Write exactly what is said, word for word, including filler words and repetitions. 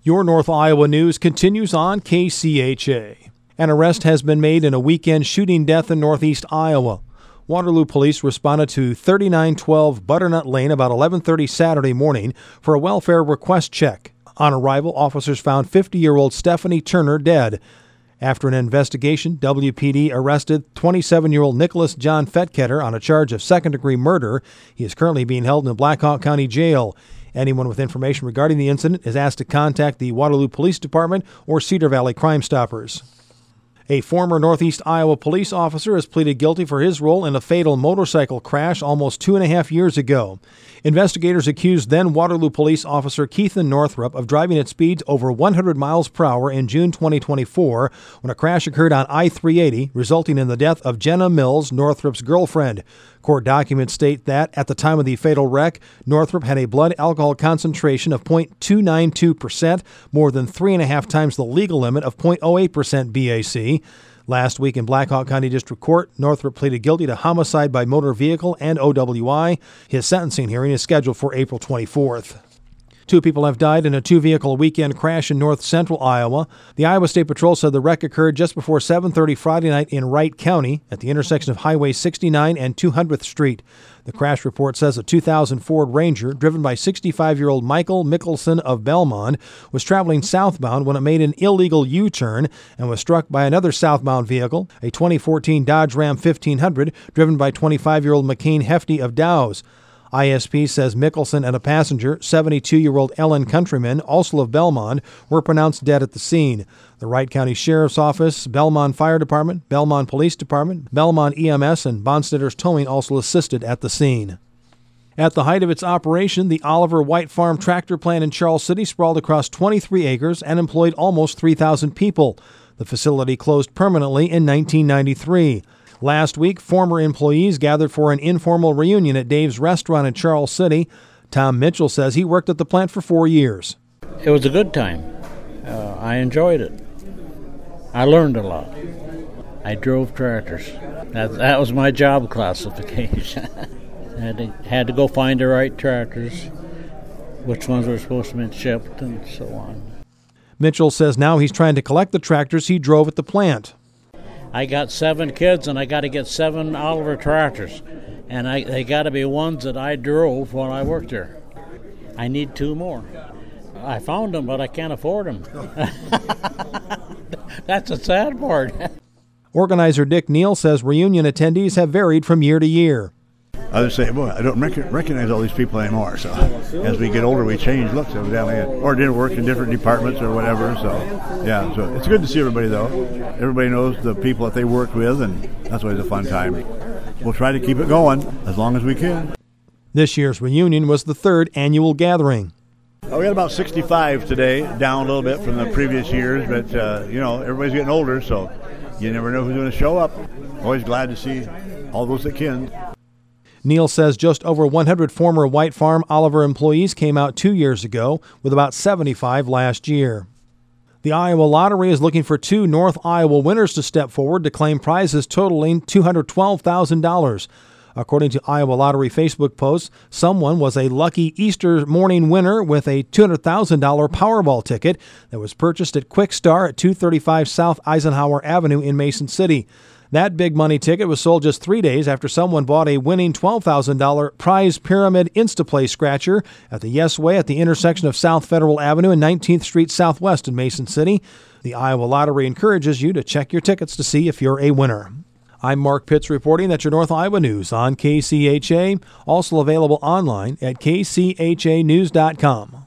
Your North Iowa news continues on K C H A. An arrest has been made in a weekend shooting death in northeast Iowa. Waterloo police responded to thirty-nine twelve Butternut Lane about eleven thirty Saturday morning for a welfare request check. On arrival, officers found fifty-year-old Stephanie Turner dead. After an investigation, W P D arrested twenty-seven-year-old Nicholas John Fetketter on a charge of second-degree murder. He is currently being held in the Blackhawk County Jail. Anyone with information regarding the incident is asked to contact the Waterloo Police Department or Cedar Valley Crime Stoppers. A former Northeast Iowa police officer has pleaded guilty for his role in a fatal motorcycle crash almost two and a half years ago. Investigators accused then Waterloo police officer Keithan Northrup of driving at speeds over one hundred miles per hour in June twenty twenty-four when a crash occurred on I three eighty, resulting in the death of Jenna Mills, Northrup's girlfriend. Court documents state that at the time of the fatal wreck, Northrup had a blood alcohol concentration of zero point two nine two percent, more than three and a half times the legal limit of zero point zero eight percent B A C. Last week in Blackhawk County District Court, Northrup pleaded guilty to homicide by motor vehicle and O W I. His sentencing hearing is scheduled for April twenty-fourth. Two people have died in a two-vehicle weekend crash in north central Iowa. The Iowa State Patrol said the wreck occurred just before seven thirty Friday night in Wright County at the intersection of Highway sixty-nine and two hundredth Street. The crash report says a two thousand Ford Ranger, driven by sixty-five-year-old Michael Mickelson of Belmont, was traveling southbound when it made an illegal U-turn and was struck by another southbound vehicle, a twenty fourteen Dodge Ram fifteen hundred, driven by twenty-five-year-old McCain Hefty of Dow's. I S P says Mickelson and a passenger, seventy-two-year-old Ellen Countryman, also of Belmont, were pronounced dead at the scene. The Wright County Sheriff's Office, Belmont Fire Department, Belmont Police Department, Belmont E M S, and Bonstetter's Towing also assisted at the scene. At the height of its operation, the Oliver White Farm tractor plant in Charles City sprawled across twenty-three acres and employed almost three thousand people. The facility closed permanently in nineteen ninety-three. Last week, former employees gathered for an informal reunion at Dave's Restaurant in Charles City. Tom Mitchell says he worked at the plant for four years. It was a good time. Uh, I enjoyed it. I learned a lot. I drove tractors. That, that was my job classification. I had to, had to go find the right tractors, which ones were supposed to be shipped, and so on. Mitchell says now he's trying to collect the tractors he drove at the plant. I got seven kids, and I got to get seven Oliver tractors, and I, they got to be ones that I drove when I worked there. I need two more. I found them, but I can't afford them. That's the sad part. Organizer Dick Neal says reunion attendees have varied from year to year. I would say, boy, I don't rec- recognize all these people anymore. So as we get older, we change looks evidently, or didn't work in different departments or whatever. So yeah, so it's good to see everybody though. Everybody knows the people that they work with, and that's always a fun time. We'll try to keep it going as long as we can. This year's reunion was the third annual gathering. Oh, we had about sixty-five today, down a little bit from the previous years, but uh, you know, everybody's getting older, so you never know who's going to show up. Always glad to see all those that can. Neal says just over one hundred former White Farm Oliver employees came out two years ago, with about seventy-five last year. The Iowa Lottery is looking for two North Iowa winners to step forward to claim prizes totaling two hundred twelve thousand dollars. According to Iowa Lottery Facebook posts, someone was a lucky Easter morning winner with a two hundred thousand dollars Powerball ticket that was purchased at Quick Star at two thirty-five South Eisenhower Avenue in Mason City. That big money ticket was sold just three days after someone bought a winning twelve thousand dollars Prize Pyramid Instaplay scratcher at the Yes Way at the intersection of South Federal Avenue and nineteenth Street Southwest in Mason City. The Iowa Lottery encourages you to check your tickets to see if you're a winner. I'm Mark Pitts reporting that your North Iowa News on K C H A, also available online at k c h a news dot com.